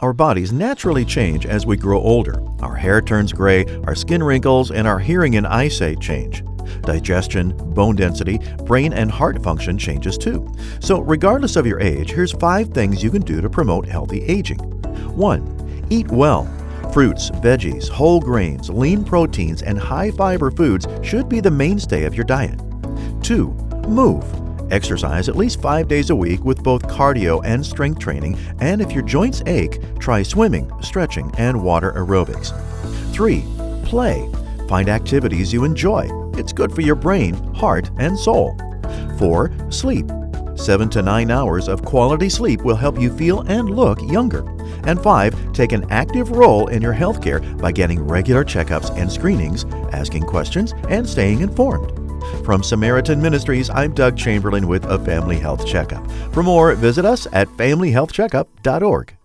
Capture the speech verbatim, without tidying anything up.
Our bodies naturally change as we grow older. Our hair turns gray, our skin wrinkles, and our hearing and eyesight change. Digestion, bone density, brain and heart function changes too. So regardless of your age, here's five things you can do to promote healthy aging. one. Eat well. Fruits, veggies, whole grains, lean proteins, and high-fiber foods should be the mainstay of your diet. two. Move. Exercise at least five days a week with both cardio and strength training, and if your joints ache, try swimming, stretching, and water aerobics. three. Play. Find activities you enjoy. It's good for your brain, heart, and soul. four. Sleep. Seven to nine hours of quality sleep will help you feel and look younger. And five. Take an active role in your healthcare by getting regular checkups and screenings, asking questions, and staying informed. From Samaritan Ministries, I'm Doug Chamberlain with A Family Health Checkup. For more, visit us at family health checkup dot org.